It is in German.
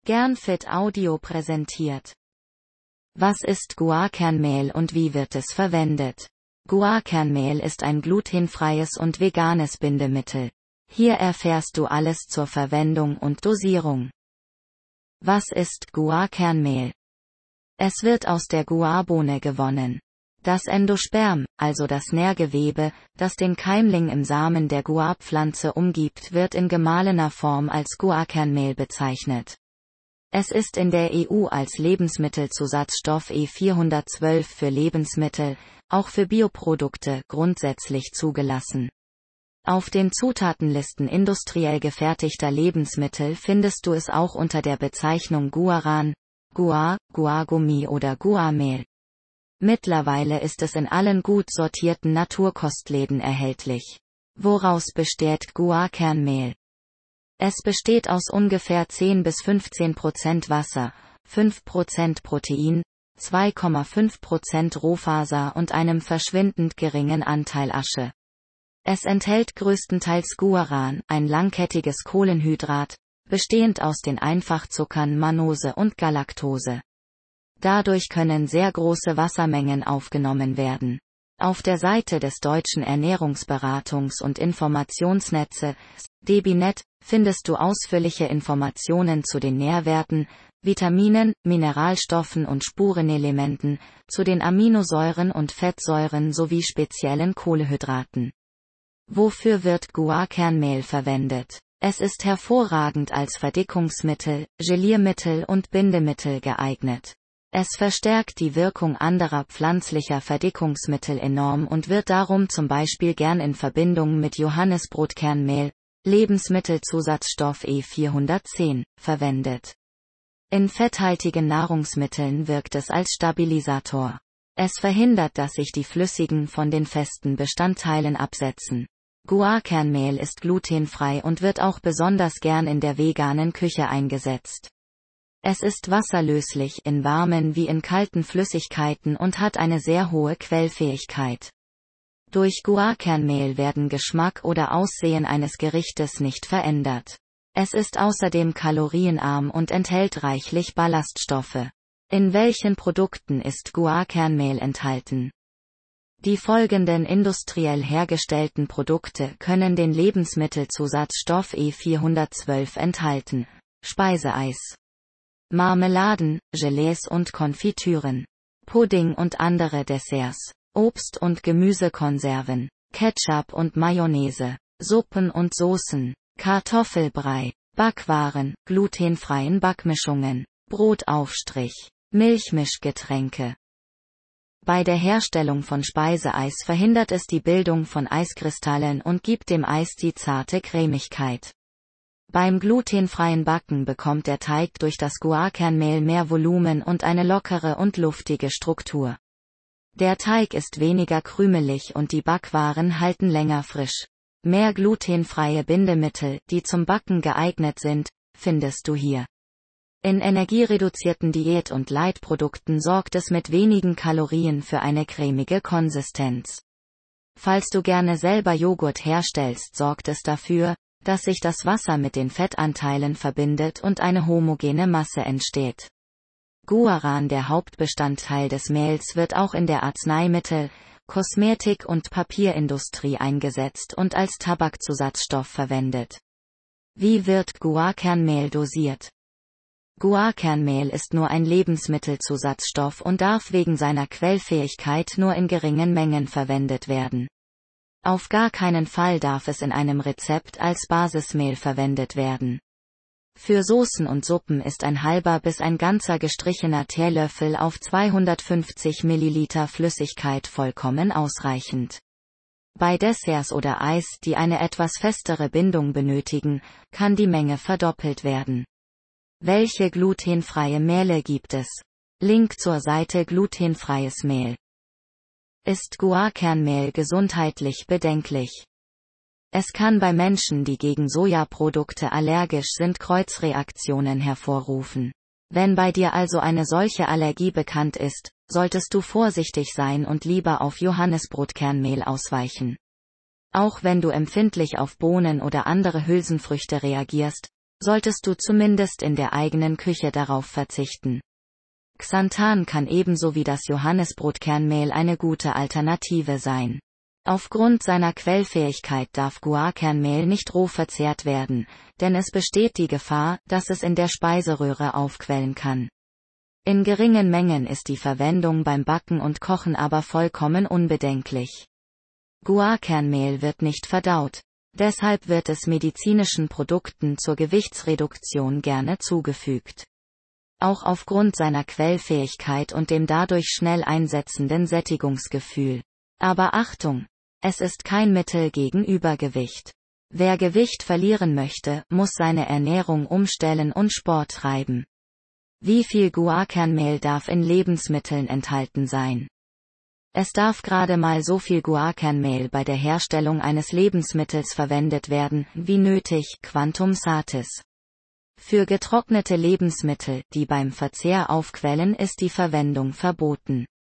Gernfit Audio präsentiert. Was ist Guarkernmehl und wie wird es verwendet? Guarkernmehl ist ein glutenfreies und veganes Bindemittel. Hier erfährst du alles zur Verwendung und Dosierung. Was ist Guarkernmehl? Es wird aus der Guarbohne gewonnen. Das Endosperm, also das Nährgewebe, das den Keimling im Samen der Guarpflanze umgibt, wird in gemahlener Form als Guarkernmehl bezeichnet. Es ist in der EU als Lebensmittelzusatzstoff E412 für Lebensmittel, auch für Bioprodukte, grundsätzlich zugelassen. Auf den Zutatenlisten industriell gefertigter Lebensmittel findest du es auch unter der Bezeichnung Guaran, Guar, Guargummi oder Guarmehl. Mittlerweile ist es in allen gut sortierten Naturkostläden erhältlich. Woraus besteht Guarkernmehl? Es besteht aus ungefähr 10–15% Wasser, 5% Protein, 2,5% Rohfaser und einem verschwindend geringen Anteil Asche. Es enthält größtenteils Guaran, ein langkettiges Kohlenhydrat, bestehend aus den Einfachzuckern Mannose und Galaktose. Dadurch können sehr große Wassermengen aufgenommen werden. Auf der Seite des Deutschen Ernährungsberatungs- und Informationsnetzes, DebiNet, findest du ausführliche Informationen zu den Nährwerten, Vitaminen, Mineralstoffen und Spurenelementen, zu den Aminosäuren und Fettsäuren sowie speziellen Kohlenhydraten. Wofür wird Guarkernmehl verwendet? Es ist hervorragend als Verdickungsmittel, Geliermittel und Bindemittel geeignet. Es verstärkt die Wirkung anderer pflanzlicher Verdickungsmittel enorm und wird darum zum Beispiel gern in Verbindung mit Johannisbrotkernmehl, Lebensmittelzusatzstoff E410, verwendet. In fetthaltigen Nahrungsmitteln wirkt es als Stabilisator. Es verhindert, dass sich die flüssigen von den festen Bestandteilen absetzen. Guarkernmehl ist glutenfrei und wird auch besonders gern in der veganen Küche eingesetzt. Es ist wasserlöslich in warmen wie in kalten Flüssigkeiten und hat eine sehr hohe Quellfähigkeit. Durch Guarkernmehl werden Geschmack oder Aussehen eines Gerichtes nicht verändert. Es ist außerdem kalorienarm und enthält reichlich Ballaststoffe. In welchen Produkten ist Guarkernmehl enthalten? Die folgenden industriell hergestellten Produkte können den Lebensmittelzusatzstoff E412 enthalten: Speiseeis, Marmeladen, Gelees und Konfitüren, Pudding und andere Desserts, Obst- und Gemüsekonserven, Ketchup und Mayonnaise, Suppen und Soßen, Kartoffelbrei, Backwaren, glutenfreien Backmischungen, Brotaufstrich, Milchmischgetränke. Bei der Herstellung von Speiseeis verhindert es die Bildung von Eiskristallen und gibt dem Eis die zarte Cremigkeit. Beim glutenfreien Backen bekommt der Teig durch das Guarkernmehl mehr Volumen und eine lockere und luftige Struktur. Der Teig ist weniger krümelig und die Backwaren halten länger frisch. Mehr glutenfreie Bindemittel, die zum Backen geeignet sind, findest du hier. In energiereduzierten Diät- und Leitprodukten sorgt es mit wenigen Kalorien für eine cremige Konsistenz. Falls du gerne selber Joghurt herstellst, sorgt es dafür, dass sich das Wasser mit den Fettanteilen verbindet und eine homogene Masse entsteht. Guaran, der Hauptbestandteil des Mehls, wird auch in der Arzneimittel-, Kosmetik- und Papierindustrie eingesetzt und als Tabakzusatzstoff verwendet. Wie wird Guarkernmehl dosiert? Guarkernmehl ist nur ein Lebensmittelzusatzstoff und darf wegen seiner Quellfähigkeit nur in geringen Mengen verwendet werden. Auf gar keinen Fall darf es in einem Rezept als Basismehl verwendet werden. Für Soßen und Suppen ist ein halber bis ein ganzer gestrichener Teelöffel auf 250 Milliliter Flüssigkeit vollkommen ausreichend. Bei Desserts oder Eis, die eine etwas festere Bindung benötigen, kann die Menge verdoppelt werden. Welche glutenfreie Mehle gibt es? Link zur Seite Glutenfreies Mehl. Ist Guarkernmehl gesundheitlich bedenklich? Es kann bei Menschen, die gegen Sojaprodukte allergisch sind, Kreuzreaktionen hervorrufen. Wenn bei dir also eine solche Allergie bekannt ist, solltest du vorsichtig sein und lieber auf Johannisbrotkernmehl ausweichen. Auch wenn du empfindlich auf Bohnen oder andere Hülsenfrüchte reagierst, solltest du zumindest in der eigenen Küche darauf verzichten. Xanthan kann ebenso wie das Johannisbrotkernmehl eine gute Alternative sein. Aufgrund seiner Quellfähigkeit darf Guarkernmehl nicht roh verzehrt werden, denn es besteht die Gefahr, dass es in der Speiseröhre aufquellen kann. In geringen Mengen ist die Verwendung beim Backen und Kochen aber vollkommen unbedenklich. Guarkernmehl wird nicht verdaut. Deshalb wird es medizinischen Produkten zur Gewichtsreduktion gerne zugefügt. Auch aufgrund seiner Quellfähigkeit und dem dadurch schnell einsetzenden Sättigungsgefühl. Aber Achtung! Es ist kein Mittel gegen Übergewicht. Wer Gewicht verlieren möchte, muss seine Ernährung umstellen und Sport treiben. Wie viel Guarkernmehl darf in Lebensmitteln enthalten sein? Es darf gerade mal so viel Guarkernmehl bei der Herstellung eines Lebensmittels verwendet werden, wie nötig, Quantum satis. Für getrocknete Lebensmittel, die beim Verzehr aufquellen, ist die Verwendung verboten.